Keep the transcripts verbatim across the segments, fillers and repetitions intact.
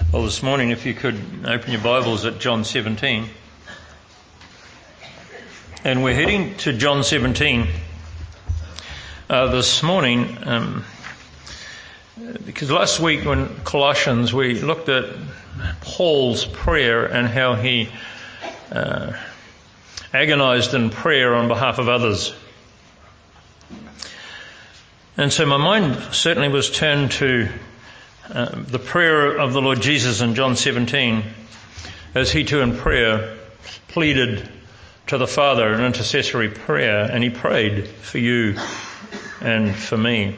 Well, this morning, if you could open your Bibles at John seventeen. And we're heading to John seventeen uh, this morning um, because last week when Colossians, we looked at Paul's prayer and how he uh, agonized in prayer on behalf of others. And so my mind certainly was turned to Uh, the prayer of the Lord Jesus in John seventeen, as he too in prayer pleaded to the Father an intercessory prayer, and he prayed for you and for me.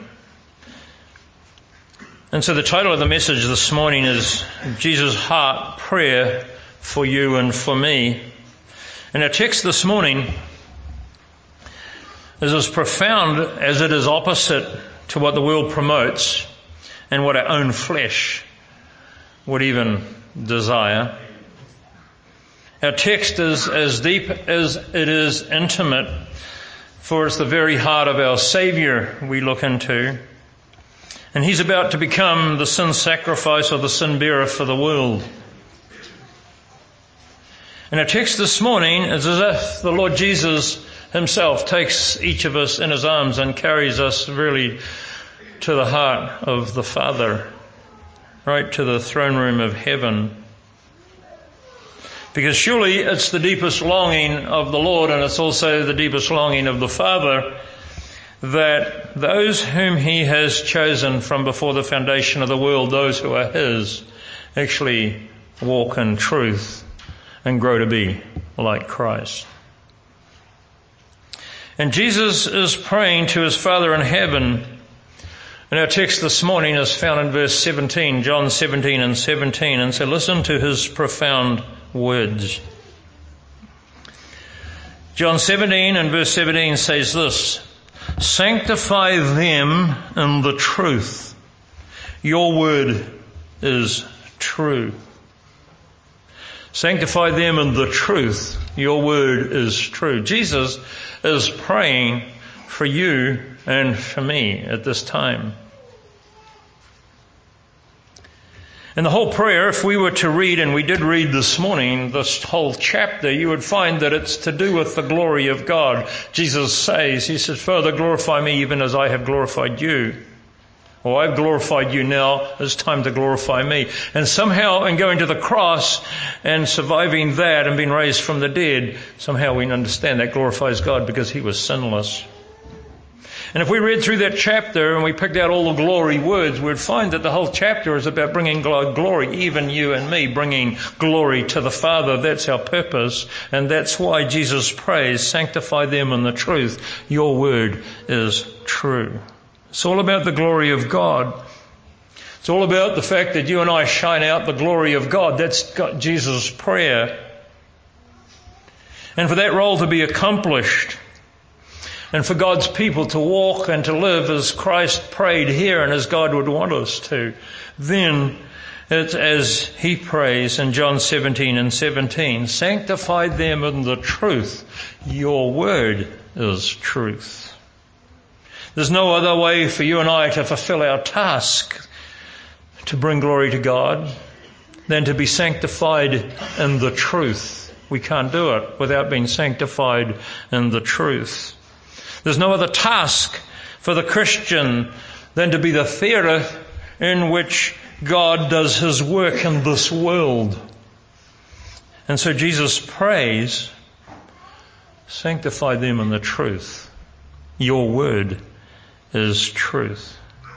And so the title of the message this morning is Jesus' Heart Prayer for You and for Me. And our text this morning is as profound as it is opposite to what the world promotes and what our own flesh would even desire. Our text is as deep as it is intimate, for it's the very heart of our Saviour we look into. And He's about to become the sin sacrifice or the sin bearer for the world. And our text this morning is as if the Lord Jesus Himself takes each of us in His arms and carries us really to the heart of the Father, right to the throne room of heaven. Because surely it's the deepest longing of the Lord, and it's also the deepest longing of the Father, that those whom He has chosen from before the foundation of the world, those who are His, actually walk in truth and grow to be like Christ. And Jesus is praying to His Father in heaven. And our text this morning is found in verse seventeen, John seventeen and seventeen. And so listen to His profound words. John seventeen and verse seventeen says this: "Sanctify them in the truth. Your word is true." Sanctify them in the truth. Your word is true. Jesus is praying for you and for me at this time. And the whole prayer, if we were to read, and we did read this morning, this whole chapter, you would find that it's to do with the glory of God. Jesus says, He says, "Father, glorify me even as I have glorified you." Or I've glorified you, now it's time to glorify me. And somehow in going to the cross and surviving that and being raised from the dead, somehow we understand that glorifies God because He was sinless. And if we read through that chapter and we picked out all the glory words, we'd find that the whole chapter is about bringing glory, even you and me, bringing glory to the Father. That's our purpose, and that's why Jesus prays, "Sanctify them in the truth. Your word is true." It's all about the glory of God. It's all about the fact that you and I shine out the glory of God. That's Jesus' prayer. And for that role to be accomplished, and for God's people to walk and to live as Christ prayed here and as God would want us to, then it's as He prays in John seventeen and seventeen, "Sanctify them in the truth. Your word is truth." There's no other way for you and I to fulfill our task to bring glory to God than to be sanctified in the truth. We can't do it without being sanctified in the truth. There's no other task for the Christian than to be the theatre in which God does His work in this world. And so Jesus prays, "Sanctify them in the truth. Your word is truth."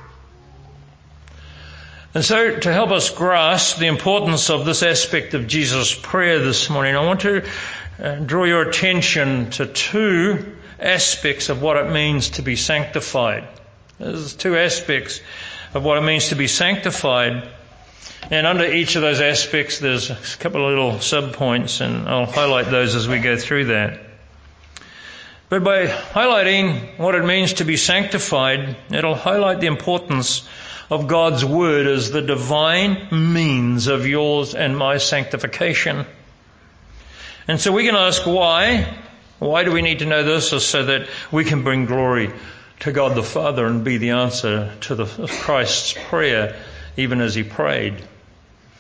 And so to help us grasp the importance of this aspect of Jesus' prayer this morning, I want to uh, draw your attention to two aspects of what it means to be sanctified. There's two aspects of what it means to be sanctified. And under each of those aspects, there's a couple of little sub-points, and I'll highlight those as we go through that. But by highlighting what it means to be sanctified, it'll highlight the importance of God's Word as the divine means of yours and my sanctification. And so we can ask why. Why do we need to know this? Is so that we can bring glory to God the Father and be the answer to the Christ's prayer, even as He prayed.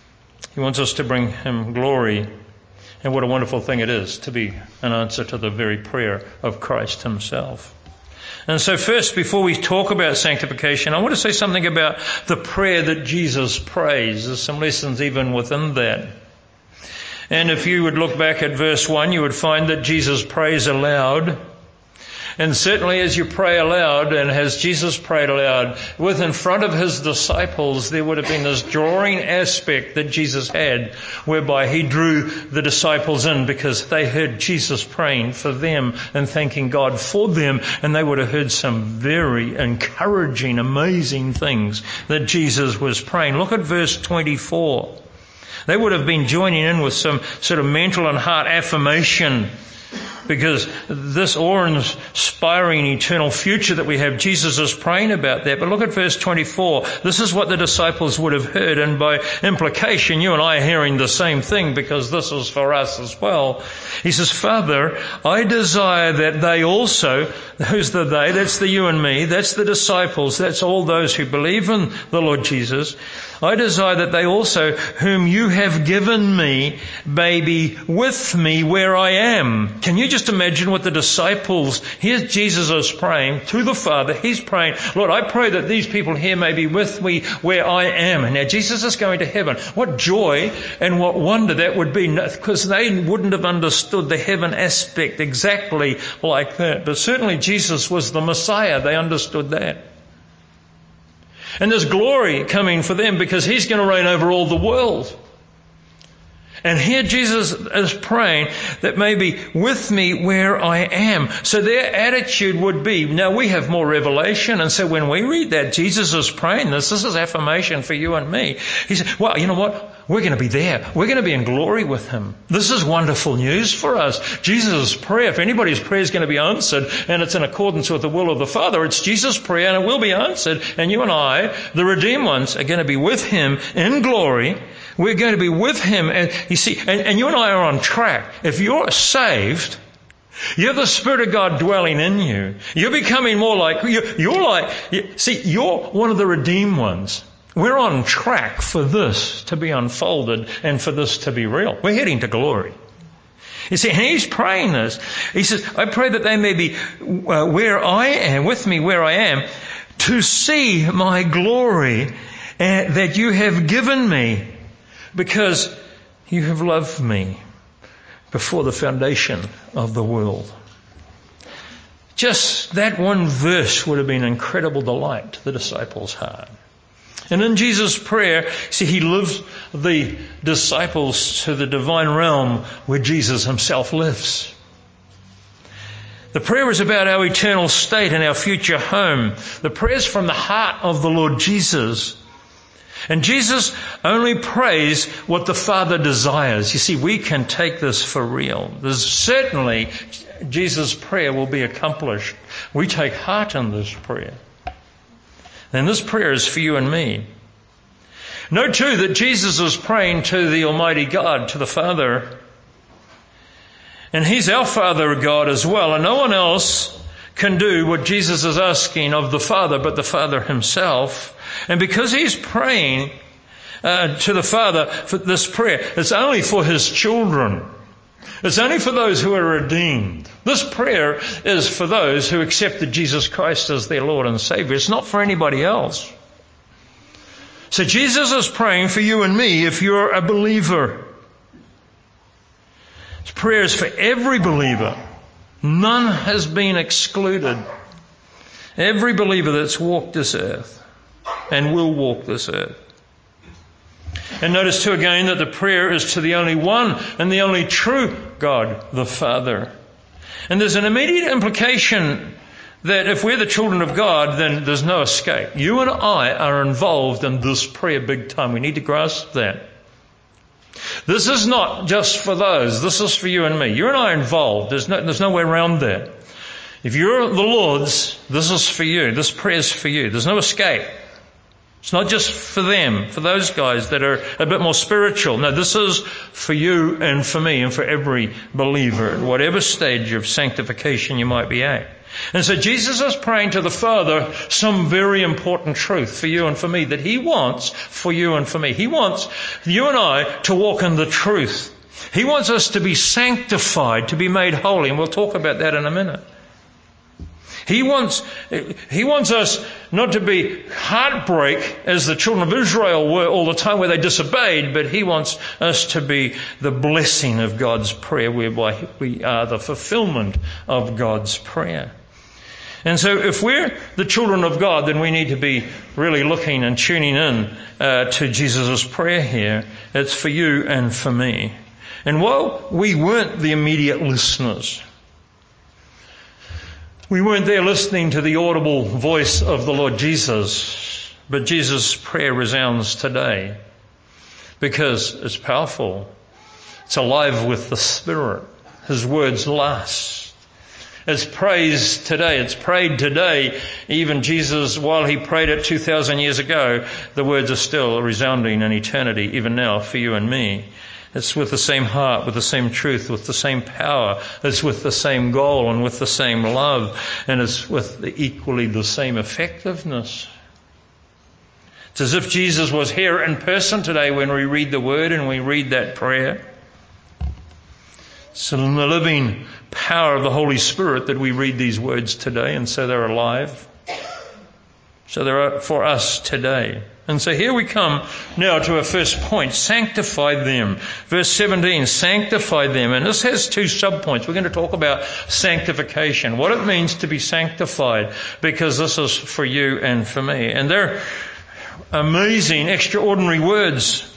He wants us to bring him glory. And what a wonderful thing it is to be an answer to the very prayer of Christ himself. And so first, before we talk about sanctification, I want to say something about the prayer that Jesus prays. There's some lessons even within that. And if you would look back at verse one, you would find that Jesus prays aloud. And certainly as you pray aloud, and as Jesus prayed aloud, with in front of his disciples, there would have been this drawing aspect that Jesus had, whereby he drew the disciples in because they heard Jesus praying for them and thanking God for them, and they would have heard some very encouraging, amazing things that Jesus was praying. Look at verse twenty-four. They would have been joining in with some sort of mental and heart affirmation, because this awe-inspiring eternal future that we have, Jesus is praying about that. But look at verse twenty-four. This is what the disciples would have heard, and by implication, you and I are hearing the same thing because this is for us as well. He says, Father, I desire that they also, who's the they? That's the you and me. That's the disciples. That's all those who believe in the Lord Jesus. I desire that they also, whom you have given me, may be with me where I am. Can you just imagine what the disciples, here Jesus is praying to the Father. He's praying, Lord, I pray that these people here may be with me where I am. And now Jesus is going to heaven. What joy and what wonder that would be, because they wouldn't have understood the heaven aspect exactly like that. But certainly Jesus was the Messiah. They understood that. And there's glory coming for them because he's going to reign over all the world. And here Jesus is praying that maybe with me where I am. So their attitude would be, now we have more revelation, and so when we read that, Jesus is praying this, this is affirmation for you and me. He said, well, you know what? We're going to be there. We're going to be in glory with him. This is wonderful news for us. Jesus' prayer, if anybody's prayer is going to be answered and it's in accordance with the will of the Father, it's Jesus' prayer and it will be answered. And you and I, the redeemed ones, are going to be with him in glory. We're going to be with him. And you see, and, and you and I are on track. If you're saved, you have the Spirit of God dwelling in you. You're becoming more like, you're, you're like, you, see, you're one of the redeemed ones. We're on track for this to be unfolded and for this to be real. We're heading to glory. You see, and he's praying this. He says, I pray that they may be uh, where I am, with me where I am, to see my glory uh, that you have given me, because you have loved me before the foundation of the world. Just that one verse would have been incredible delight to the disciples' heart. And in Jesus' prayer, see, he lives the disciples to the divine realm where Jesus himself lives. The prayer is about our eternal state and our future home. The prayer is from the heart of the Lord Jesus. And Jesus only prays what the Father desires. You see, we can take this for real. There's certainly Jesus' prayer will be accomplished. We take heart in this prayer. And this prayer is for you and me. Note too that Jesus is praying to the Almighty God, to the Father. And he's our Father God as well. And no one else can do what Jesus is asking of the Father but the Father himself. And because he's praying uh, to the Father for this prayer, it's only for his children. It's only for those who are redeemed. This prayer is for those who accepted Jesus Christ as their Lord and Savior. It's not for anybody else. So Jesus is praying for you and me if you're a believer. This prayer is for every believer. None has been excluded. Every believer that's walked this earth and will walk this earth. And notice too again that the prayer is to the only one and the only true God, the Father. And there's an immediate implication that if we're the children of God, then there's no escape. You and I are involved in this prayer big time. We need to grasp that. This is not just for those. This is for you and me. You and I are involved. There's no, there's no way around that. If you're the Lord's, this is for you. This prayer is for you. There's no escape. It's not just for them, for those guys that are a bit more spiritual. No, this is for you and for me and for every believer at whatever stage of sanctification you might be at. And so Jesus is praying to the Father some very important truth for you and for me that He wants for you and for me. He wants you and I to walk in the truth. He wants us to be sanctified, to be made holy, and we'll talk about that in a minute. He wants, He wants us not to be heartbreak as the children of Israel were all the time where they disobeyed, but He wants us to be the blessing of God's prayer, whereby we are the fulfillment of God's prayer. And so if we're the children of God, then we need to be really looking and tuning in uh, to Jesus' prayer here. It's for you and for me. And while we weren't the immediate listeners, we weren't there listening to the audible voice of the Lord Jesus, but Jesus' prayer resounds today because it's powerful. It's alive with the Spirit. His words last. It's praised today. It's prayed today. Even Jesus, while He prayed it two thousand years ago, the words are still resounding in eternity, even now for you and me. It's with the same heart, with the same truth, with the same power. It's with the same goal and with the same love. And it's with the, equally the same effectiveness. It's as if Jesus was here in person today when we read the Word and we read that prayer. It's in the living power of the Holy Spirit that we read these words today, and so they're alive. So they're for us today. And so here we come now to our first point, sanctify them. Verse seventeen, sanctify them. And this has two subpoints. We're going to talk about sanctification, what it means to be sanctified, because this is for you and for me. And they're amazing, extraordinary words.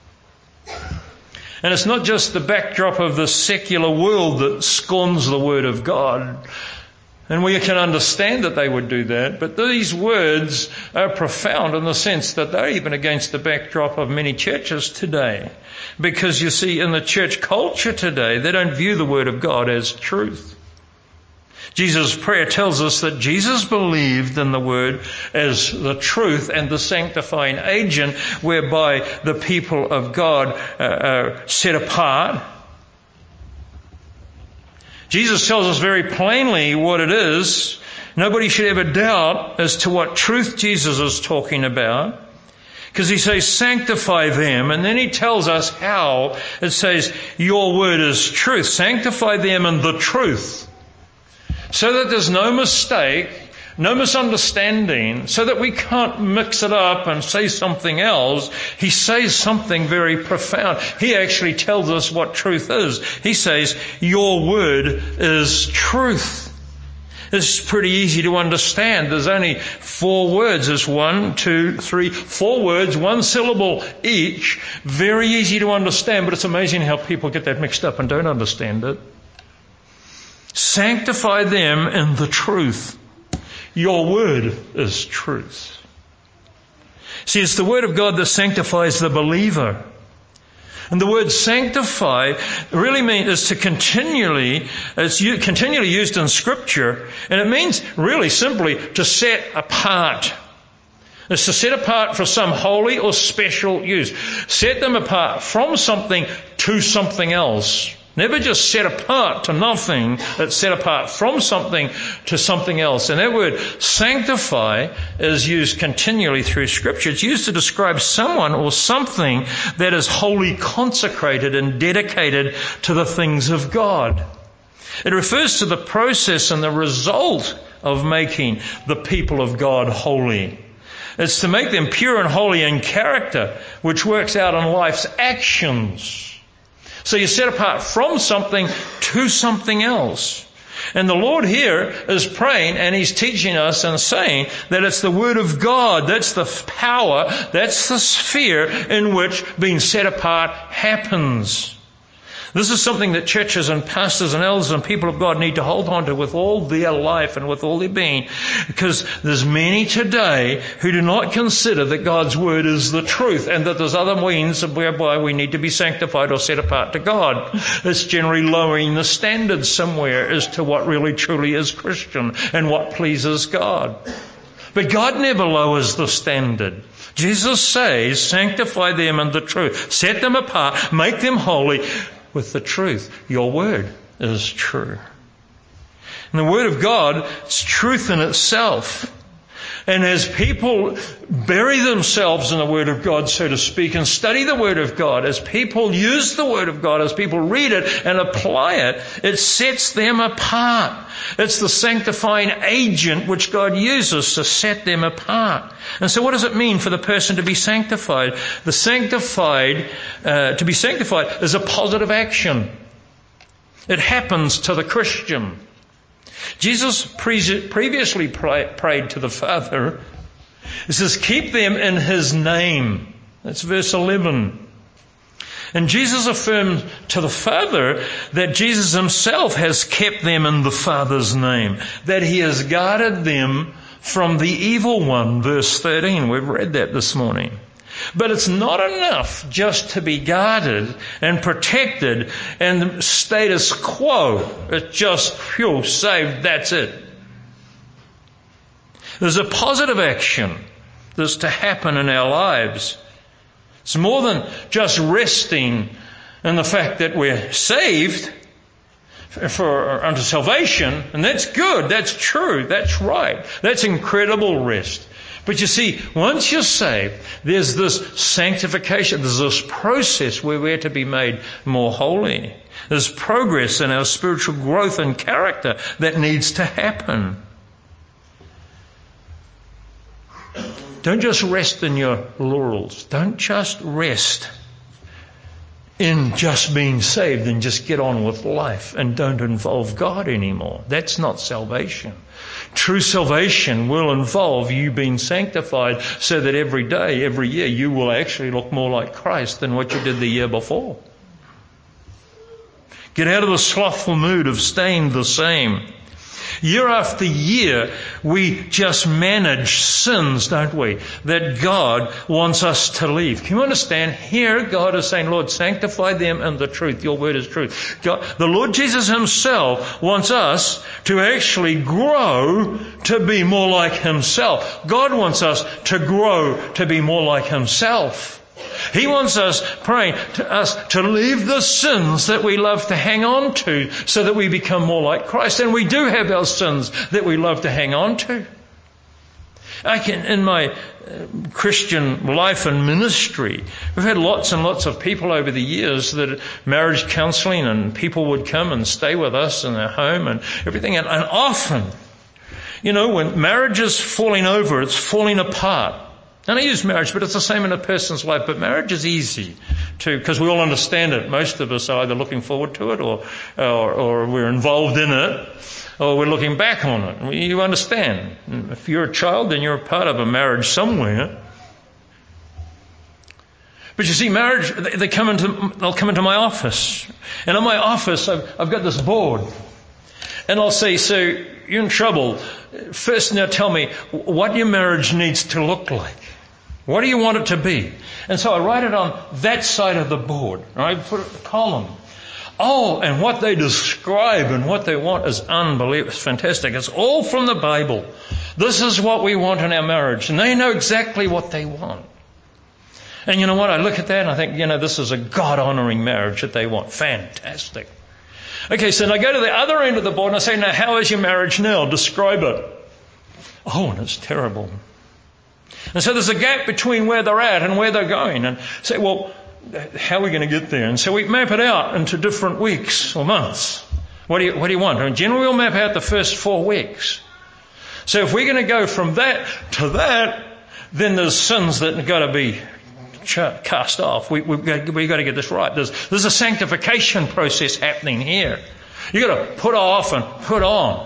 And it's not just the backdrop of the secular world that scorns the Word of God. And we can understand that they would do that, but these words are profound in the sense that they're even against the backdrop of many churches today. Because you see, in the church culture today, they don't view the Word of God as truth. Jesus' prayer tells us that Jesus believed in the Word as the truth and the sanctifying agent whereby the people of God are set apart. Jesus tells us very plainly what it is. Nobody should ever doubt as to what truth Jesus is talking about. Because He says, sanctify them. And then He tells us how. It says, your word is truth. Sanctify them in the truth. So that there's no mistake, no misunderstanding, so that we can't mix it up and say something else. He says something very profound. He actually tells us what truth is. He says, your word is truth. It's pretty easy to understand. There's only four words. There's one, two, three, four words, one syllable each. Very easy to understand, but it's amazing how people get that mixed up and don't understand it. Sanctify them in the truth. Your word is truth. See, it's the Word of God that sanctifies the believer. And the word sanctify really means is to continually, it's continually used in Scripture, and it means really simply to set apart. It's to set apart for some holy or special use. Set them apart from something to something else. Never just set apart to nothing, but set apart from something to something else. And that word sanctify is used continually through Scripture. It's used to describe someone or something that is wholly consecrated and dedicated to the things of God. It refers to the process and the result of making the people of God holy. It's to make them pure and holy in character, which works out in life's actions. So you're set apart from something to something else. And the Lord here is praying and He's teaching us and saying that it's the Word of God, that's the power, that's the sphere in which being set apart happens. This is something that churches and pastors and elders and people of God need to hold on to with all their life and with all their being, because there's many today who do not consider that God's Word is the truth and that there's other means whereby we need to be sanctified or set apart to God. It's generally lowering the standards somewhere as to what really truly is Christian and what pleases God. But God never lowers the standard. Jesus says, sanctify them in the truth. Set them apart, make them holy with the truth. Your word is true. And the Word of God is truth in itself. And as people bury themselves in the Word of God, so to speak, and study the Word of God, as people use the Word of God, as people read it and apply it, it sets them apart. It's the sanctifying agent which God uses to set them apart. And so what does it mean for the person to be sanctified? The sanctified, uh, to be sanctified is a positive action. It happens to the Christian. Jesus pre- previously pray- prayed to the Father. He says, keep them in His name. That's verse eleven. And Jesus affirmed to the Father that Jesus Himself has kept them in the Father's name, that He has guarded them from the evil one, verse thirteen. We've read that this morning. But it's not enough just to be guarded and protected and status quo. It's just, phew, saved, that's it. There's a positive action that's to happen in our lives. It's more than just resting in the fact that we're saved for unto salvation, and that's good, that's true, that's right, that's incredible rest. But you see, once you're saved, there's this sanctification, there's this process where we're to be made more holy. There's progress in our spiritual growth and character that needs to happen. Don't just rest in your laurels. Don't just rest in just being saved and just get on with life and don't involve God anymore. That's not salvation. True salvation will involve you being sanctified so that every day, every year, you will actually look more like Christ than what you did the year before. Get out of the slothful mood of staying the same. Year after year, we just manage sins, don't we, that God wants us to leave. Can you understand? Here, God is saying, Lord, sanctify them in the truth. Your word is truth. God, the Lord Jesus Himself wants us to actually grow to be more like Himself. God wants us to grow to be more like Himself. He wants us, praying to us, to leave the sins that we love to hang on to so that we become more like Christ. And we do have our sins that we love to hang on to. I can, in my uh, Christian life and ministry, we've had lots and lots of people over the years that marriage counselling, and people would come and stay with us in our home and everything. And, and often, you know, when marriage is falling over, it's falling apart. And I use marriage, but it's the same in a person's life. But marriage is easy to, because we all understand it. Most of us are either looking forward to it or, or, or we're involved in it, or we're looking back on it. You understand. If you're a child, then you're a part of a marriage somewhere. But you see, marriage, they come into, they'll come into my office. And in my office, I've, I've got this board. And I'll say, so you're in trouble. First now tell me what your marriage needs to look like. What do you want it to be? And so I write it on that side of the board. I put a column. Oh, and what they describe and what they want is unbelievable. It's fantastic. It's all from the Bible. This is what we want in our marriage. And they know exactly what they want. And you know what? I look at that and I think, you know, this is a God-honoring marriage that they want. Fantastic. Okay, so I go to the other end of the board and I say, now, how is your marriage now? Describe it. Oh, and it's terrible. And so there's a gap between where they're at and where they're going. And say, well, how are we going to get there? And so we map it out into different weeks or months. What do you, what do you want? And generally we'll map out the first four weeks. So if we're going to go from that to that, then there's sins that have got to be cast off. We, we've, got, we've got to get this right. There's, there's a sanctification process happening here. You've got to put off and put on.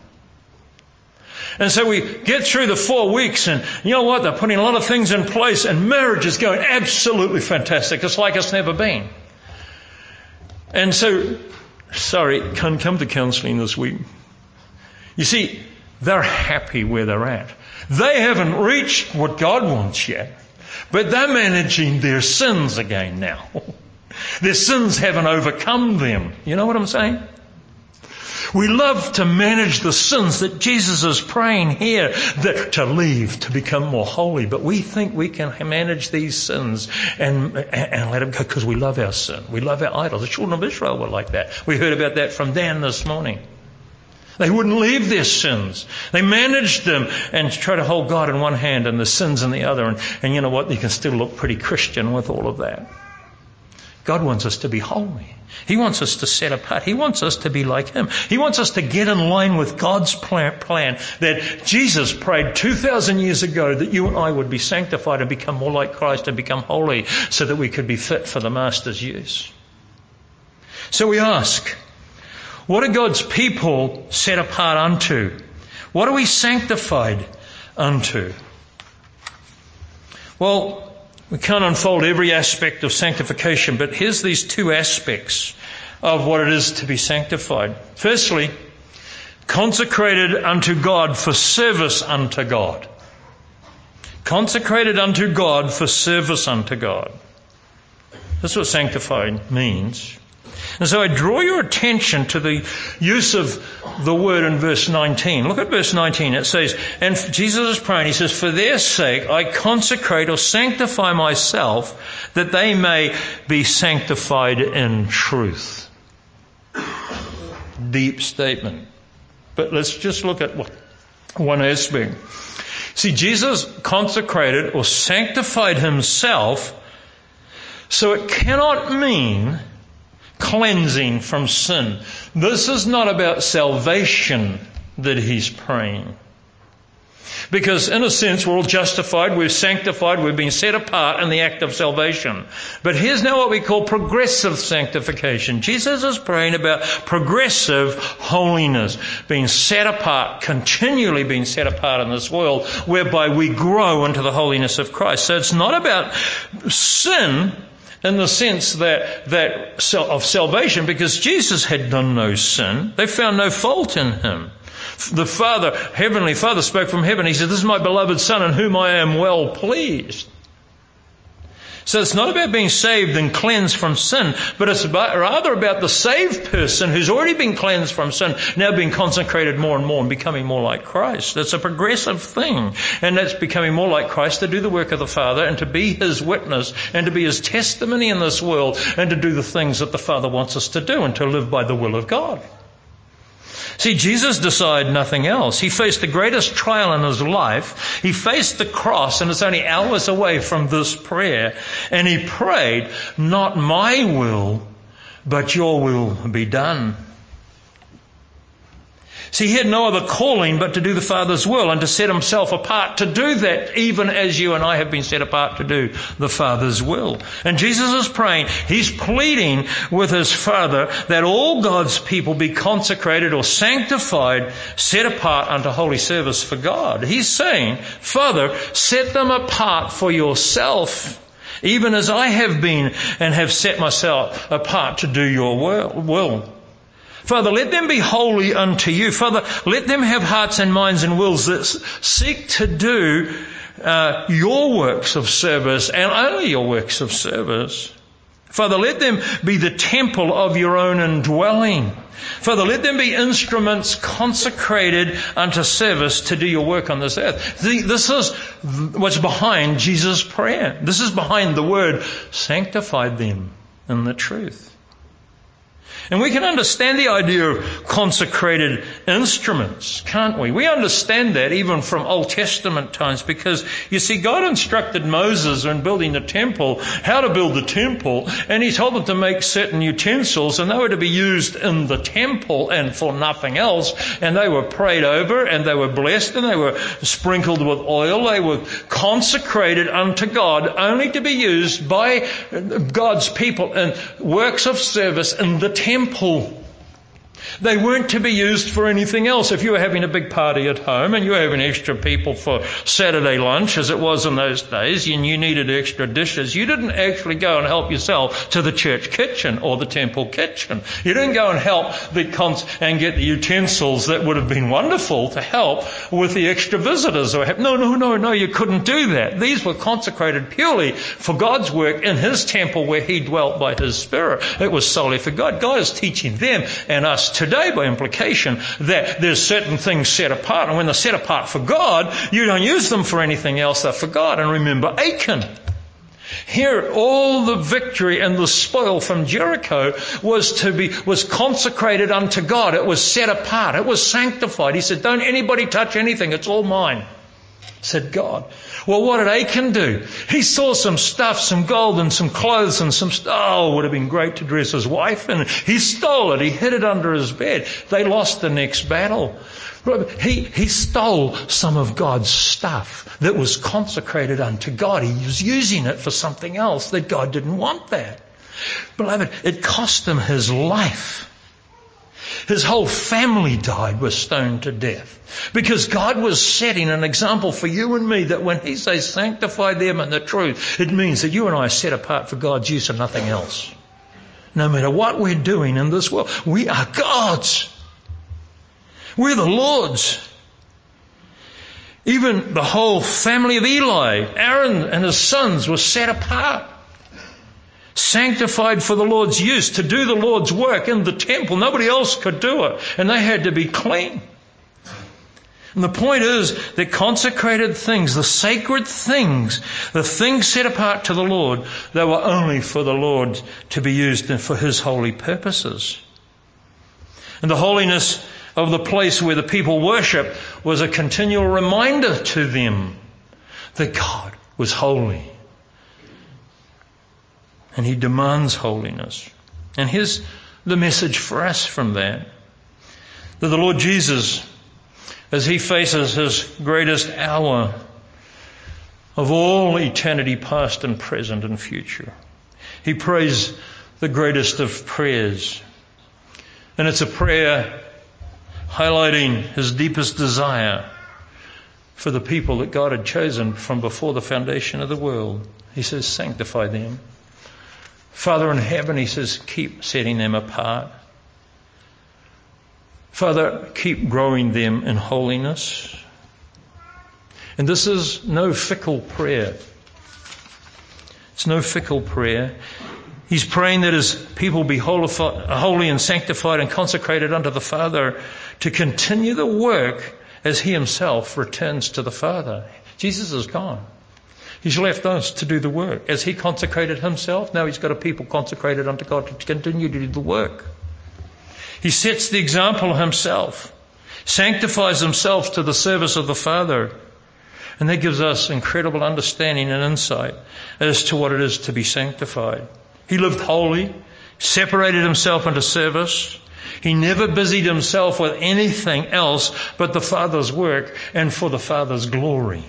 And so we get through the four weeks and you know what? They're putting a lot of things in place and marriage is going absolutely fantastic. It's like it's never been. And so, sorry, can't come to counselling this week. You see, they're happy where they're at. They haven't reached what God wants yet. But they're managing their sins again now. Their sins haven't overcome them. You know what I'm saying? We love to manage the sins that Jesus is praying here that to leave, to become more holy. But we think we can manage these sins and, and let them go because we love our sin. We love our idols. The children of Israel were like that. We heard about that from Dan this morning. They wouldn't leave their sins. They managed them and try to hold God in one hand and the sins in the other. And, and you know what? You can still look pretty Christian with all of that. God wants us to be holy. He wants us to set apart. He wants us to be like Him. He wants us to get in line with God's plan, plan that Jesus prayed two thousand years ago, that you and I would be sanctified and become more like Christ and become holy so that we could be fit for the Master's use. So we ask, what are God's people set apart unto? What are we sanctified unto? Well, we can't unfold every aspect of sanctification, but here's these two aspects of what it is to be sanctified. Firstly, consecrated unto God for service unto God. Consecrated unto God for service unto God. That's what sanctified means. And so I draw your attention to the use of the word in verse nineteen. Look at verse nineteen. It says, and Jesus is praying, He says, for their sake I consecrate or sanctify myself, that they may be sanctified in truth. Deep statement. But let's just look at one aspect. See, Jesus consecrated or sanctified Himself, so it cannot mean cleansing from sin. This is not about salvation that He's praying. Because in a sense we're all justified, we're sanctified, we've been set apart in the act of salvation. But here's now what we call progressive sanctification. Jesus is praying about progressive holiness, being set apart, continually being set apart in this world, whereby we grow into the holiness of Christ. So it's not about sin in the sense that, that of salvation, because Jesus had done no sin. They found no fault in Him. The Father, Heavenly Father, spoke from heaven. He said, this is my beloved Son in whom I am well pleased. So it's not about being saved and cleansed from sin, but it's about, rather about the saved person who's already been cleansed from sin, now being consecrated more and more and becoming more like Christ. It's a progressive thing. And that's becoming more like Christ to do the work of the Father and to be His witness and to be His testimony in this world and to do the things that the Father wants us to do and to live by the will of God. See, Jesus decided nothing else. He faced the greatest trial in His life. He faced the cross, and it's only hours away from this prayer. And He prayed, not my will, but your will be done. See, He had no other calling but to do the Father's will and to set Himself apart to do that, even as you and I have been set apart to do the Father's will. And Jesus is praying, He's pleading with His Father that all God's people be consecrated or sanctified, set apart unto holy service for God. He's saying, Father, set them apart for yourself, even as I have been and have set myself apart to do your will. Father, let them be holy unto you. Father, let them have hearts and minds and wills that seek to do uh, your works of service and only your works of service. Father, let them be the temple of your own indwelling. Father, let them be instruments consecrated unto service to do your work on this earth. This is what's behind Jesus' prayer. This is behind the word, sanctify them in the truth. And we can understand the idea of consecrated instruments, can't we? We understand that even from Old Testament times, because you see, God instructed Moses in building the temple how to build the temple, and He told them to make certain utensils, and they were to be used in the temple and for nothing else. And they were prayed over, and they were blessed, and they were sprinkled with oil. They were consecrated unto God, only to be used by God's people in works of service in the temple. Temple. They weren't to be used for anything else. If you were having a big party at home and you were having extra people for Saturday lunch, as it was in those days, and you needed extra dishes, you didn't actually go and help yourself to the church kitchen or the temple kitchen. You didn't go and help the cons- and get the utensils that would have been wonderful to help with the extra visitors. Or have- no, no, no, no, you couldn't do that. These were consecrated purely for God's work in His temple where He dwelt by His Spirit. It was solely for God. God is teaching them and us today by implication that there's certain things set apart, and when they're set apart for God, you don't use them for anything else. They're for God. And remember Achan. Here, all the victory and the spoil from Jericho was to be, was consecrated unto God. It was set apart. It was sanctified. He said, don't anybody touch anything. It's all mine, said God. Well, what did Achan do? He saw some stuff, some gold and some clothes and some stuff. Oh, it would have been great to dress his wife in. He stole it. He hid it under his bed. They lost the next battle. He, he stole some of God's stuff that was consecrated unto God. He was using it for something else that God didn't want that. Beloved, it cost him his life. His whole family died, was stoned to death. Because God was setting an example for you and me that when He says sanctify them in the truth, it means that you and I are set apart for God's use and nothing else. No matter what we're doing in this world, we are God's. We're the Lord's. Even the whole family of Eli, Aaron and his sons were set apart. Sanctified for the Lord's use, to do the Lord's work in the temple. Nobody else could do it. And they had to be clean. And the point is that consecrated things, the sacred things, the things set apart to the Lord, they were only for the Lord to be used for His holy purposes. And the holiness of the place where the people worship was a continual reminder to them that God was holy. And He demands holiness. And here's the message for us from that. That the Lord Jesus, as He faces His greatest hour of all eternity past and present and future, He prays the greatest of prayers. And it's a prayer highlighting His deepest desire for the people that God had chosen from before the foundation of the world. He says, sanctify them. Father in heaven, He says, keep setting them apart. Father, keep growing them in holiness. And this is no fickle prayer. It's no fickle prayer. He's praying that His people be holy and sanctified and consecrated unto the Father to continue the work as He Himself returns to the Father. Jesus is gone. He's left us to do the work. As He consecrated Himself, now He's got a people consecrated unto God to continue to do the work. He sets the example Himself, sanctifies Himself to the service of the Father. And that gives us incredible understanding and insight as to what it is to be sanctified. He lived holy, separated Himself into service. He never busied Himself with anything else but the Father's work and for the Father's glory.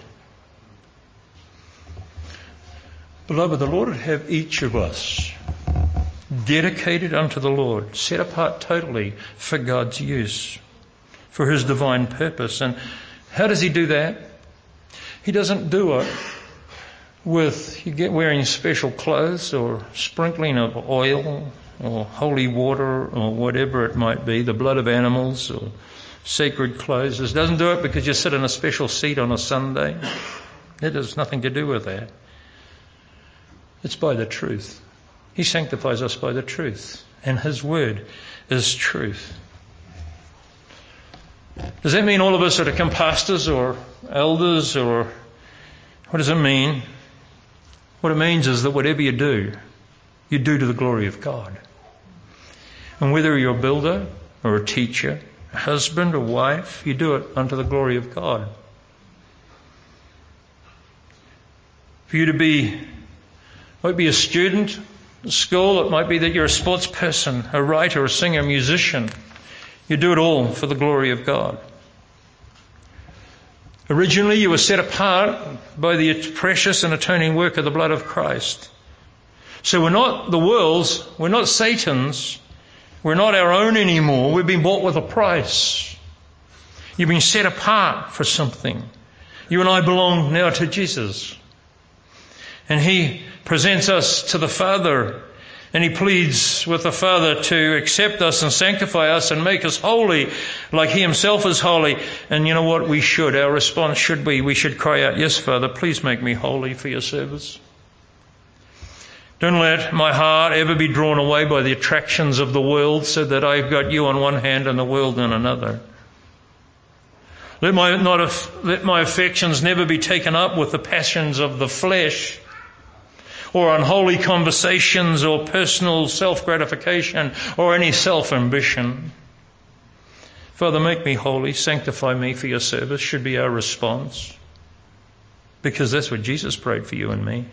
Beloved, the Lord would have each of us dedicated unto the Lord, set apart totally for God's use, for His divine purpose. And how does He do that? He doesn't do it with you get wearing special clothes or sprinkling of oil or holy water or whatever it might be, the blood of animals or sacred clothes. He doesn't do it because you sit in a special seat on a Sunday. It has nothing to do with that. It's by the truth. He sanctifies us by the truth. And His word is truth. Does that mean all of us are to become pastors or elders, or what does it mean? What it means is that whatever you do, you do to the glory of God. And whether you're a builder or a teacher, a husband or wife, you do it unto the glory of God. For you to be might be a student at school. It might be that you're a sports person, a writer, a singer, a musician. You do it all for the glory of God. Originally, you were set apart by the precious and atoning work of the blood of Christ. So we're not the world's, we're not Satan's, we're not our own anymore. We've been bought with a price. You've been set apart for something. You and I belong now to Jesus. And He presents us to the Father, and He pleads with the Father to accept us and sanctify us and make us holy like He Himself is holy. And you know what? We should. Our response should be, we should cry out, yes, Father, please make me holy for your service. Don't let my heart ever be drawn away by the attractions of the world so that I've got you on one hand and the world on another. Let my, not, let my affections never be taken up with the passions of the flesh, or unholy conversations or personal self-gratification or any self-ambition. Father, make me holy, sanctify me for your service, should be our response. Because that's what Jesus prayed for you and me.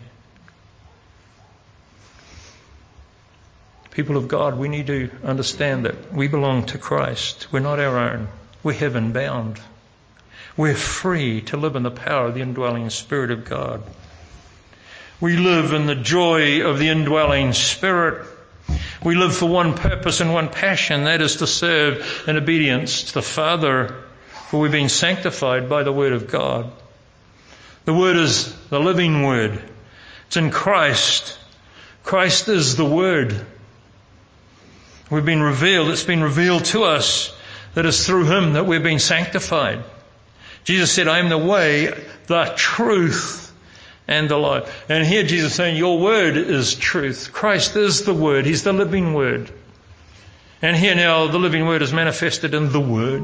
People of God, we need to understand that we belong to Christ. We're not our own. We're heaven bound. We're free to live in the power of the indwelling Spirit of God. We live in the joy of the indwelling Spirit. We live for one purpose and one passion, that is to serve in obedience to the Father, for we've been sanctified by the Word of God. The Word is the living Word. It's in Christ. Christ is the Word. We've been revealed, it's been revealed to us that it's through Him that we've been sanctified. Jesus said, I am the way, the truth, and the life. And here Jesus is saying, your word is truth. Christ is the Word. He's the living Word. And here now the living Word is manifested in the Word.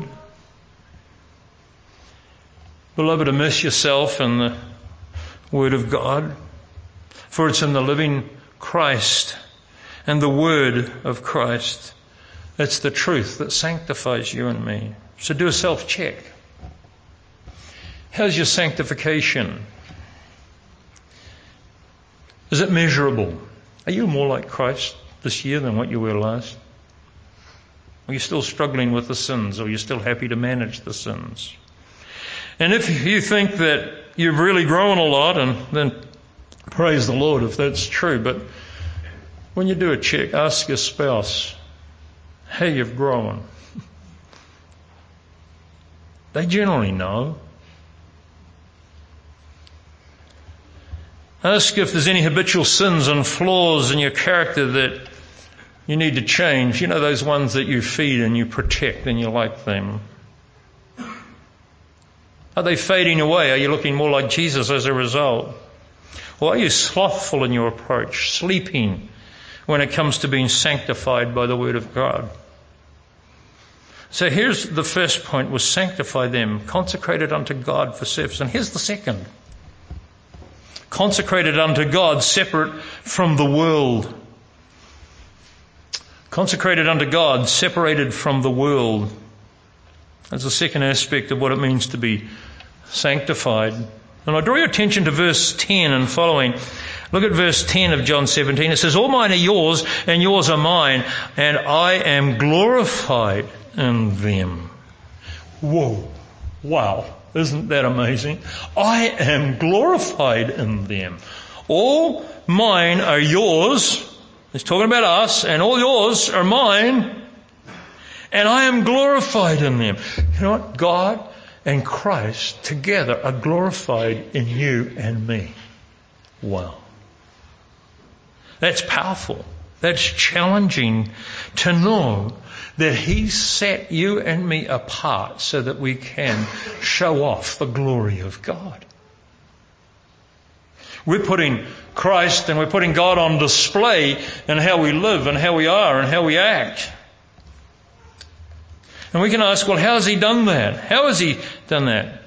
Beloved, immerse yourself in the Word of God, for it's in the living Christ and the Word of Christ. It's the truth that sanctifies you and me. So do a self-check. How's your sanctification? Is it measurable? Are you more like Christ this year than what you were last? Are you still struggling with the sins, or are you still happy to manage the sins? And if you think that you've really grown a lot, and then praise the Lord if that's true, but when you do a check, ask your spouse how you've grown. They generally know. Ask if there's any habitual sins and flaws in your character that you need to change. You know, those ones that you feed and you protect and you like them. Are they fading away? Are you looking more like Jesus as a result? Or are you slothful in your approach, sleeping when it comes to being sanctified by the Word of God? So here's the first point, was sanctify them, consecrated unto God for service. And here's the second. Consecrated unto God, separate from the world. Consecrated unto God, separated from the world. That's the second aspect of what it means to be sanctified. And I draw your attention to verse ten and following. Look at verse ten of John seventeen. It says, all mine are yours, and yours are mine, and I am glorified in them. Whoa. Wow. Isn't that amazing? I am glorified in them. All mine are yours. He's talking about us, and all yours are mine. And I am glorified in them. You know what? God and Christ together are glorified in you and me. Wow. That's powerful. That's challenging to know that He set you and me apart so that we can show off the glory of God. We're putting Christ and we're putting God on display in how we live and how we are and how we act. And we can ask, well, how has He done that? How has He done that?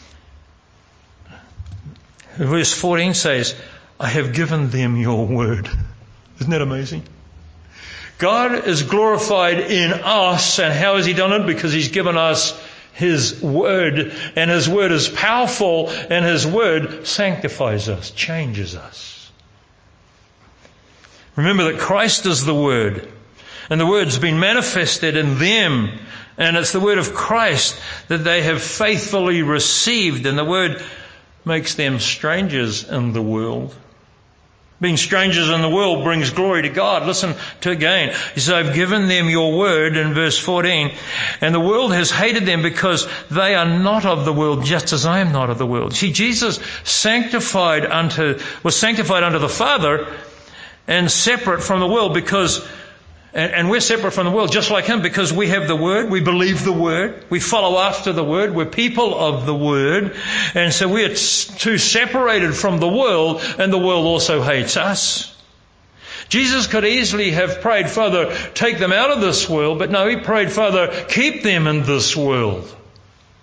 Verse fourteen says, I have given them your word. Isn't that amazing? God is glorified in us, and how has He done it? Because He's given us His Word, and His Word is powerful, and His Word sanctifies us, changes us. Remember that Christ is the Word, and the Word's been manifested in them, and it's the Word of Christ that they have faithfully received, and the Word makes them strangers in the world. Being strangers in the world brings glory to God. Listen to again. He says, I've given them your word in verse fourteen, and the world has hated them because they are not of the world, just as I am not of the world. See, Jesus sanctified unto, was sanctified unto the Father and separate from the world because, and, and we're separate from the world just like Him because we have the Word, we believe the Word, we follow after the Word, we're people of the Word, and so we're too separated from the world, and the world also hates us. Jesus could easily have prayed, Father, take them out of this world, but no, He prayed, Father, keep them in this world.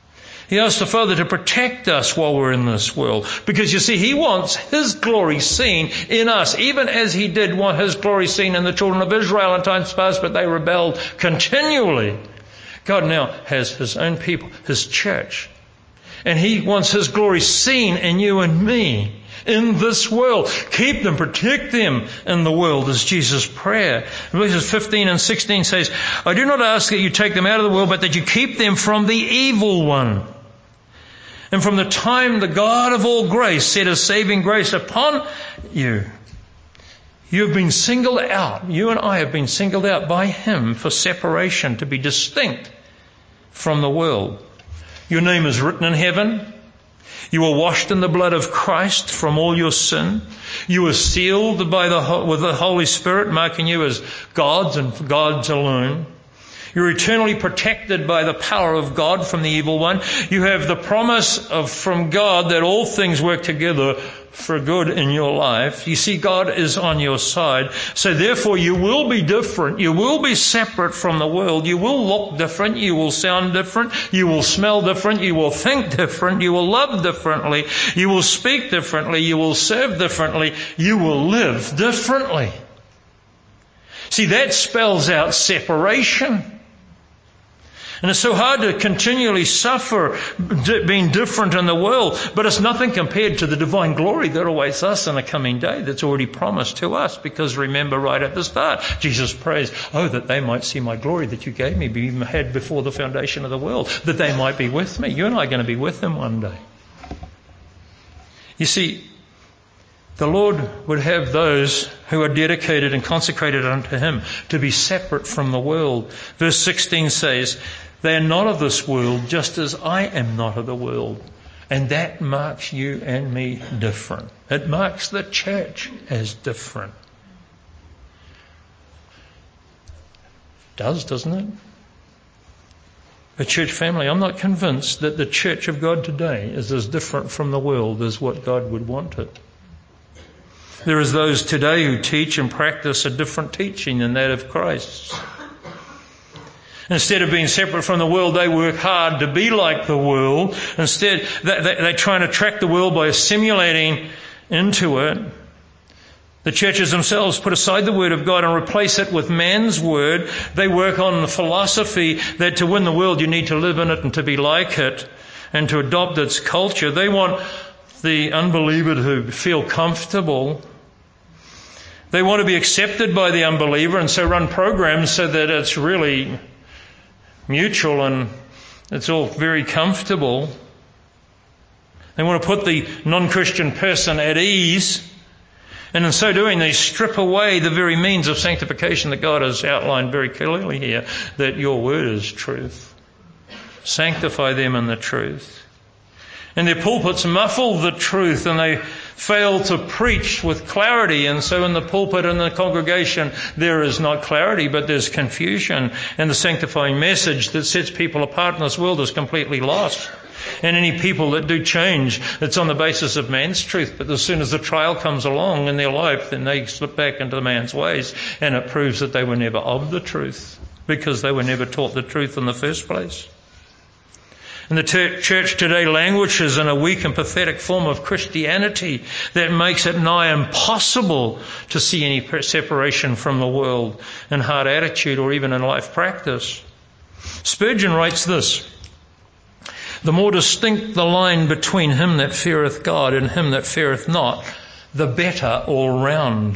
He asks the Father to protect us while we're in this world. Because you see, He wants His glory seen in us, even as He did want His glory seen in the children of Israel in times past, but they rebelled continually. God now has His own people, His church. And He wants His glory seen in you and me in this world. Keep them, protect them in the world is Jesus' prayer. Verses fifteen and sixteen says, I do not ask that you take them out of the world, but that you keep them from the evil one. And from the time the God of all grace set His saving grace upon you, you have been singled out. You and I have been singled out by Him for separation, to be distinct from the world. Your name is written in heaven. You are washed in the blood of Christ from all your sin. You are sealed by the with the Holy Spirit, marking you as God's and God's alone. You're eternally protected by the power of God from the evil one. You have the promise of from God that all things work together for good in your life. You see, God is on your side. So therefore you will be different. You will be separate from the world. You will look different. You will sound different. You will smell different. You will think different. You will love differently. You will speak differently. You will serve differently. You will live differently. See, that spells out separation. And it's so hard to continually suffer being different in the world, but it's nothing compared to the divine glory that awaits us in a coming day that's already promised to us. Because remember right at the start, Jesus prays, oh, that they might see my glory that you gave me, be had before the foundation of the world, that they might be with me. You and I are going to be with them one day. You see, the Lord would have those who are dedicated and consecrated unto Him to be separate from the world. Verse sixteen says, they are not of this world, just as I am not of the world. And that marks you and me different. It marks the church as different. It does, doesn't it? A church family, I'm not convinced that the church of God today is as different from the world as what God would want it. There is those today who teach and practice a different teaching than that of Christ. Instead of being separate from the world, they work hard to be like the world. Instead, they, they, they try and attract the world by assimilating into it. The churches themselves put aside the Word of God and replace it with man's Word. They work on the philosophy that to win the world you need to live in it and to be like it and to adopt its culture. They want the unbeliever to feel comfortable. They want to be accepted by the unbeliever and so run programs so that it's really mutual and it's all very comfortable. They want to put the non-Christian person at ease, and in so doing they strip away the very means of sanctification that God has outlined very clearly here, that your word is truth. Sanctify them in the truth. And their pulpits muffle the truth and they fail to preach with clarity. And so in the pulpit and the congregation there is not clarity, but there's confusion. And the sanctifying message that sets people apart in this world is completely lost. And any people that do change, it's on the basis of man's truth. But as soon as the trial comes along in their life, then they slip back into the man's ways. And it proves that they were never of the truth, because they were never taught the truth in the first place. And the church today languishes in a weak and pathetic form of Christianity that makes it nigh impossible to see any separation from the world in heart attitude or even in life practice. Spurgeon writes this, the more distinct the line between him that feareth God and him that feareth not, the better all round.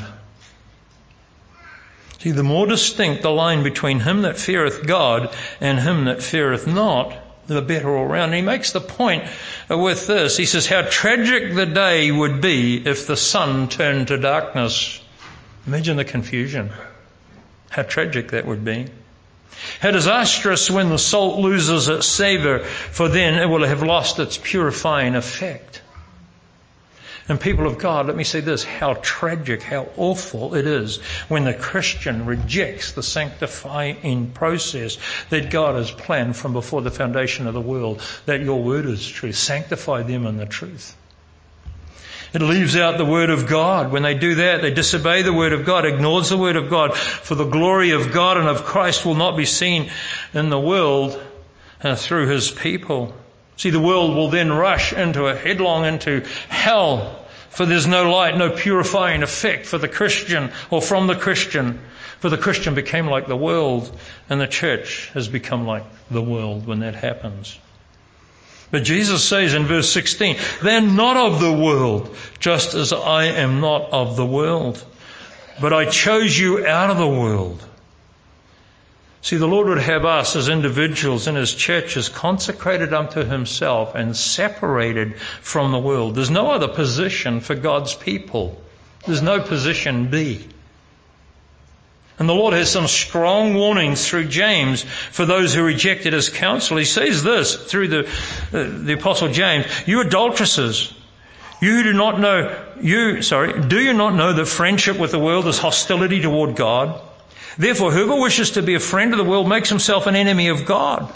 See, the more distinct the line between him that feareth God and him that feareth not, the better all round. And he makes the point with this. He says, how tragic the day would be if the sun turned to darkness. Imagine the confusion. How tragic that would be. How disastrous when the salt loses its savour, for then it will have lost its purifying effect. And people of God, let me say this, how tragic, how awful it is when the Christian rejects the sanctifying process that God has planned from before the foundation of the world, that your word is truth. Sanctify them in the truth. It leaves out the word of God. When they do that, they disobey the word of God, ignores the word of God, for the glory of God and of Christ will not be seen in the world uh, through his people. See, the world will then rush into a headlong into hell, for there's no light, no purifying effect for the Christian or from the Christian. For the Christian became like the world, and the church has become like the world when that happens. But Jesus says in verse sixteen, they're not of the world, just as I am not of the world. But I chose you out of the world. See, the Lord would have us as individuals in His churches consecrated unto Himself and separated from the world. There's no other position for God's people. There's no position B. And the Lord has some strong warnings through James for those who rejected His counsel. He says this through the, uh, the Apostle James, you adulteresses, you who do not know, you, sorry, do you not know that friendship with the world is hostility toward God? Therefore, whoever wishes to be a friend of the world makes himself an enemy of God.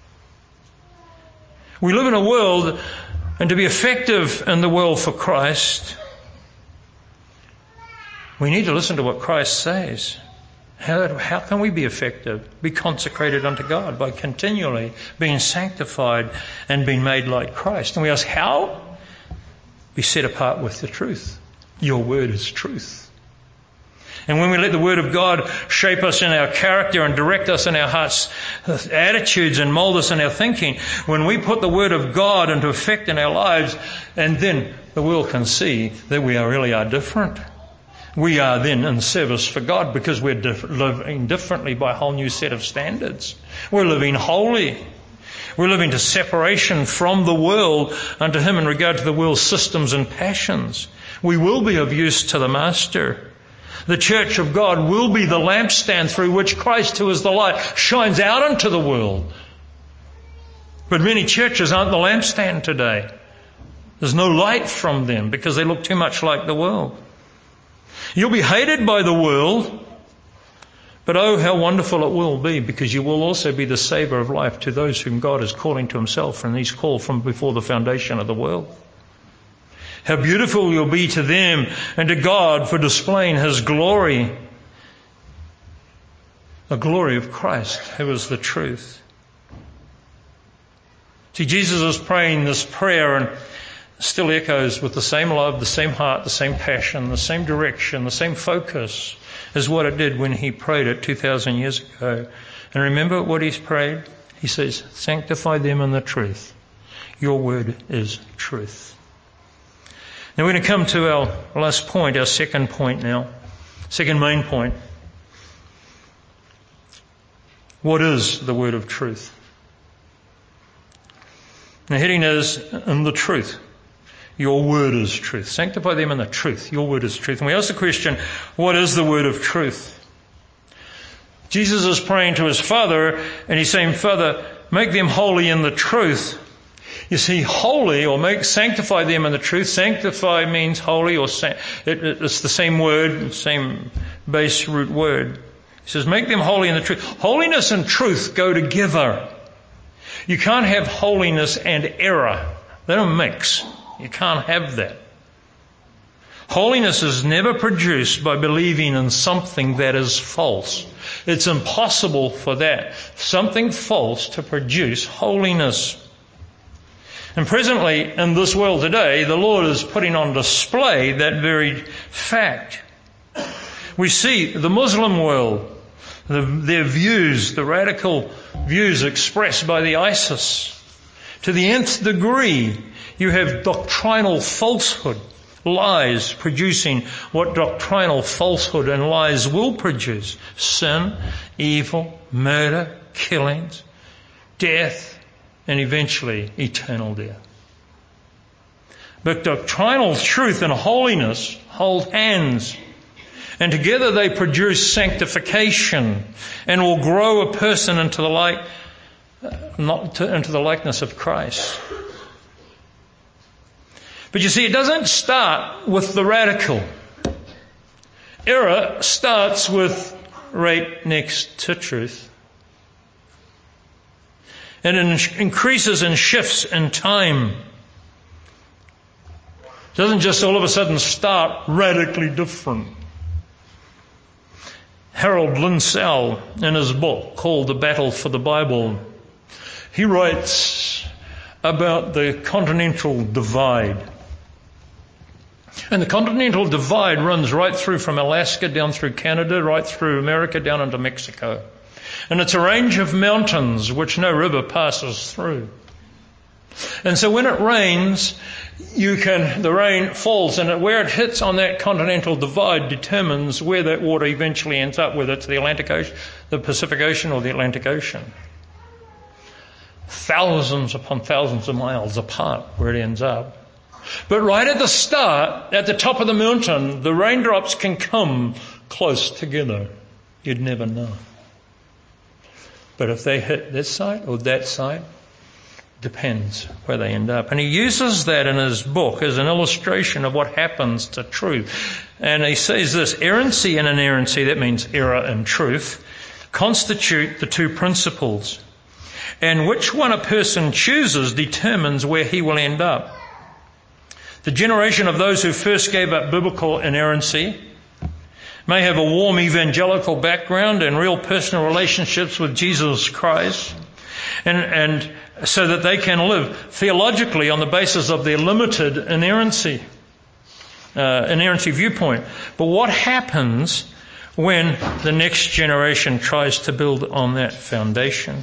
We live in a world, and to be effective in the world for Christ, we need to listen to what Christ says. How, how can we be effective, be consecrated unto God? By continually being sanctified and being made like Christ. And we ask, how? Be set apart with the truth. Your word is truth. And when we let the Word of God shape us in our character and direct us in our hearts' attitudes and mould us in our thinking, when we put the Word of God into effect in our lives, and then the world can see that we are really are different. We are then in service for God because we're diff- living differently by a whole new set of standards. We're living holy. We're living to separation from the world unto Him in regard to the world's systems and passions. We will be of use to the Master. The church of God will be the lampstand through which Christ, who is the light, shines out into the world. But many churches aren't the lampstand today. There's no light from them because they look too much like the world. You'll be hated by the world, but oh, how wonderful it will be, because you will also be the savour of life to those whom God is calling to Himself, and He's called from before the foundation of the world. How beautiful you'll be to them and to God for displaying His glory. The glory of Christ, who is the truth. See, Jesus is praying this prayer and still echoes with the same love, the same heart, the same passion, the same direction, the same focus as what it did when He prayed it two thousand years ago. And remember what He's prayed? He says, sanctify them in the truth. Your word is truth. Now we're going to come to our last point, our second point now. Second main point. What is the word of truth? The heading is, in the truth. Your word is truth. Sanctify them in the truth. Your word is truth. And we ask the question, what is the word of truth? Jesus is praying to His Father, and He's saying, Father, make them holy in the truth. You see, holy, or make, sanctify them in the truth. Sanctify means holy, or sa- it, it's the same word, same base root word. He says, make them holy in the truth. Holiness and truth go together. You can't have holiness and error. They don't mix. You can't have that. Holiness is never produced by believing in something that is false. It's impossible for that, something false, to produce holiness. And presently, in this world today, the Lord is putting on display that very fact. We see the Muslim world, the, their views, the radical views expressed by the ISIS. To the nth degree, you have doctrinal falsehood, lies producing what doctrinal falsehood and lies will produce. Sin, evil, murder, killings, death, and eventually eternal death. But doctrinal truth and holiness hold hands, and together they produce sanctification and will grow a person into the like, not to, into the likeness of Christ. But you see, it doesn't start with the radical. Error starts with right next to truth. And it increases and shifts in time. It doesn't just all of a sudden start radically different. Harold Linsell, in his book called The Battle for the Bible, he writes, about the Continental Divide. And the Continental Divide runs right through from Alaska down through Canada, right through America down into Mexico. And it's a range of mountains which no river passes through. And so when it rains, you can, the rain falls, and where it hits on that Continental Divide determines where that water eventually ends up, whether it's the Atlantic Ocean, the Pacific Ocean, or the Atlantic Ocean. Thousands upon thousands of miles apart where it ends up. But right at the start, at the top of the mountain, the raindrops can come close together. You'd never know. But if they hit this side or that side, depends where they end up. And he uses that in his book as an illustration of what happens to truth. And he says this: errancy and inerrancy, that means error and truth, constitute the two principles. And which one a person chooses determines where he will end up. The generation of those who first gave up biblical inerrancy may have a warm evangelical background and real personal relationships with Jesus Christ, and, and so that they can live theologically on the basis of their limited inerrancy, uh, inerrancy viewpoint. But what happens when the next generation tries to build on that foundation?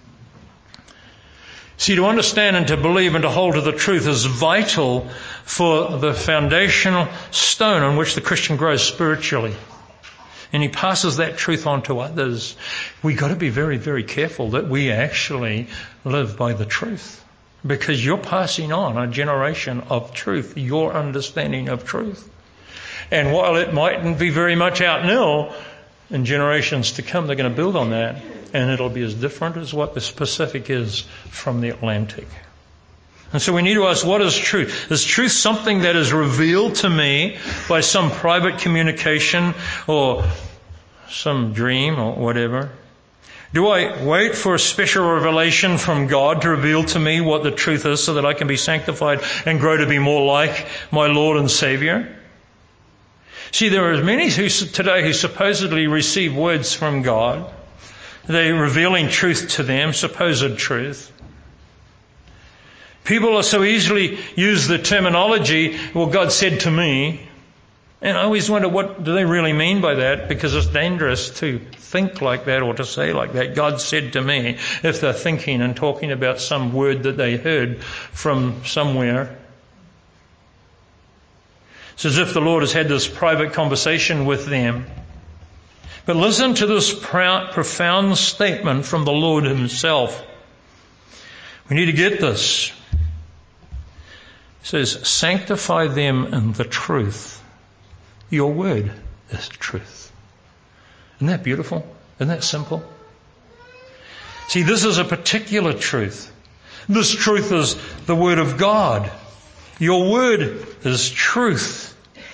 See, to understand and to believe and to hold to the truth is vital for the foundational stone on which the Christian grows spiritually. And he passes that truth on to others. We've got to be very, very careful that we actually live by the truth. Because you're passing on a generation of truth, your understanding of truth. And while it mightn't be very much out now, in generations to come, they're going to build on that. And it'll be as different as what the Pacific is from the Atlantic. And so we need to ask, what is truth? Is truth something that is revealed to me by some private communication or some dream or whatever? Do I wait for a special revelation from God to reveal to me what the truth is so that I can be sanctified and grow to be more like my Lord and Savior? See, there are many who today who supposedly receive words from God. They're revealing truth to them, supposed truth. People are so easily use the terminology, well, God said to me. And I always wonder, what do they really mean by that? Because it's dangerous to think like that or to say like that. God said to me, if they're thinking and talking about some word that they heard from somewhere. It's as if the Lord has had this private conversation with them. But listen to this profound statement from the Lord himself. We need to get this. It says, sanctify them in the truth. Your word is truth. Isn't that beautiful? Isn't that simple? See, this is a particular truth. This truth is the word of God. Your word is truth.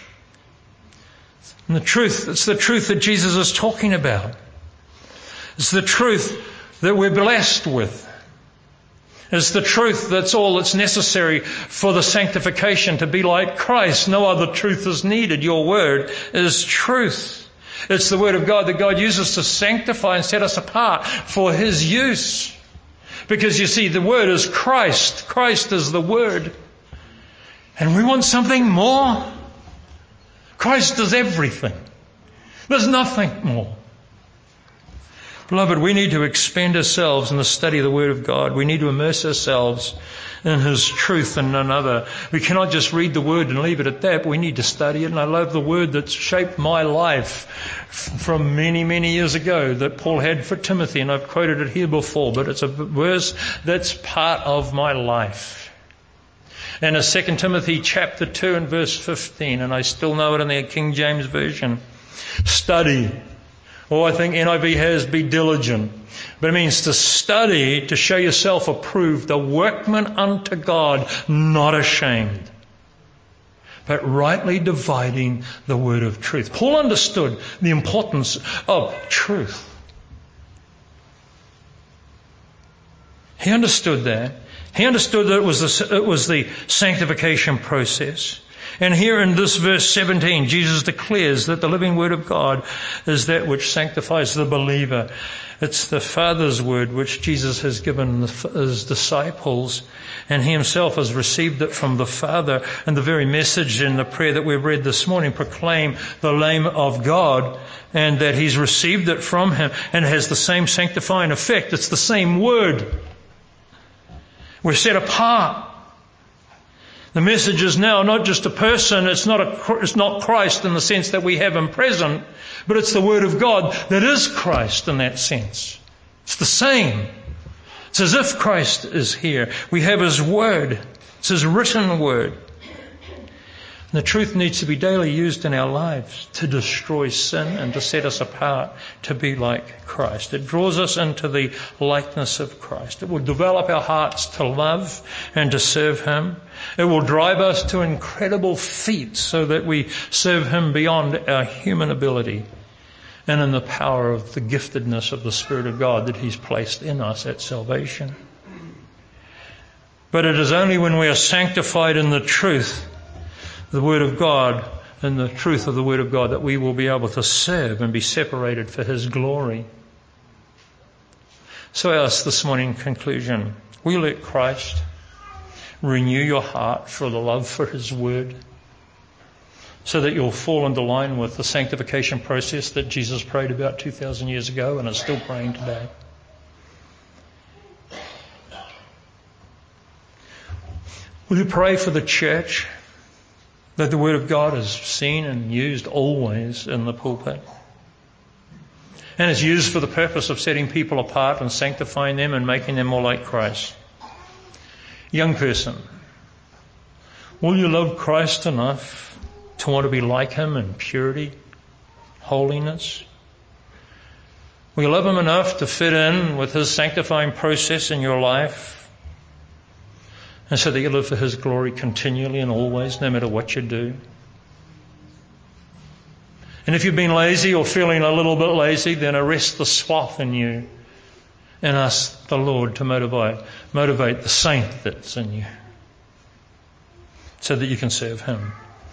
And the truth, it's the truth that Jesus is talking about. It's the truth that we're blessed with. It's the truth that's all that's necessary for the sanctification to be like Christ. No other truth is needed. Your word is truth. It's the word of God that God uses to sanctify and set us apart for his use. Because you see, the word is Christ. Christ is the word. And we want something more. Christ does everything. There's nothing more. Beloved, we need to expend ourselves in the study of the Word of God. We need to immerse ourselves in his truth and another. We cannot just read the Word and leave it at that, but we need to study it. And I love the word that's shaped my life from many, many years ago that Paul had for Timothy, and I've quoted it here before, but it's a verse that's part of my life. And in Second Timothy chapter two and verse fifteen, and I still know it in the King James Version. Study. Or I think N I V has be diligent. But it means to study, to show yourself approved, a workman unto God, not ashamed, but rightly dividing the word of truth. Paul understood the importance of truth. He understood that. He understood that it was the, it was the sanctification process. And here in this verse seventeen, Jesus declares that the living Word of God is that which sanctifies the believer. It's the Father's Word which Jesus has given his disciples, and he himself has received it from the Father. And the very message in the prayer that we've read this morning proclaim the name of God, and that he's received it from him, and it has the same sanctifying effect. It's the same Word. We're set apart. The message is now not just a person, it's not a, it's not Christ in the sense that we have him present, but it's the Word of God that is Christ in that sense. It's the same. It's as if Christ is here. We have his Word. It's his written Word. And the truth needs to be daily used in our lives to destroy sin and to set us apart to be like Christ. It draws us into the likeness of Christ. It will develop our hearts to love and to serve him. It will drive us to incredible feats so that we serve him beyond our human ability and in the power of the giftedness of the Spirit of God that he's placed in us at salvation. But it is only when we are sanctified in the truth, the Word of God, and the truth of the Word of God, that we will be able to serve and be separated for his glory. So I ask this morning in conclusion, will you let Christ renew your heart for the love for his Word, so that you'll fall into line with the sanctification process that Jesus prayed about two thousand years ago and is still praying today? Will you pray for the church, that the Word of God is seen and used always in the pulpit, and is used for the purpose of setting people apart and sanctifying them and making them more like Christ? Young person, will you love Christ enough to want to be like him in purity, holiness? Will you love him enough to fit in with his sanctifying process in your life, and so that you live for his glory continually and always, no matter what you do? And if you've been lazy or feeling a little bit lazy, then arrest the sloth in you and ask the Lord to motivate, motivate the saint that's in you so that you can serve him.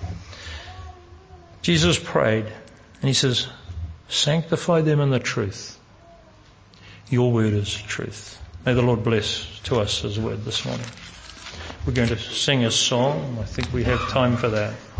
Jesus prayed, and he says, sanctify them in the truth. Your word is truth. May the Lord bless to us his word this morning. We're going to sing a song. I think we have time for that.